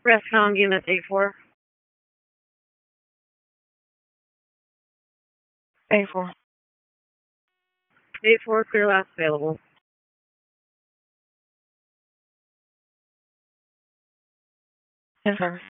Rescom Unit 84. A4. 84, clear last available. Yes, sir.